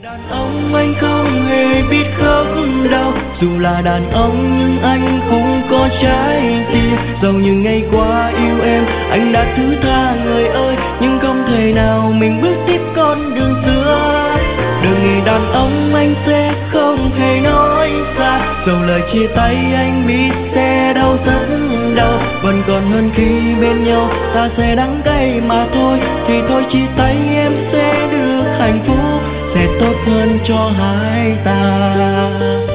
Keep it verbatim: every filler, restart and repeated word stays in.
Đàn ông anh không hề biết khóc đâu, dù là đàn ông nhưng anh cũng có trái tim. Dẫu những ngày qua yêu em anh đã thứ tha người ơi, nhưng không thể nào mình bước tiếp con đường xưa. Đừng nghĩ đàn ông anh sẽ không hề nói xa, dẫu lời chia tay anh biết sẽ đau rất đau. Vẫn còn hơn khi bên nhau ta sẽ đắng cay mà thôi, thì thôi chia tay em sẽ được hạnh phúc, sẽ tốt hơn cho hai ta.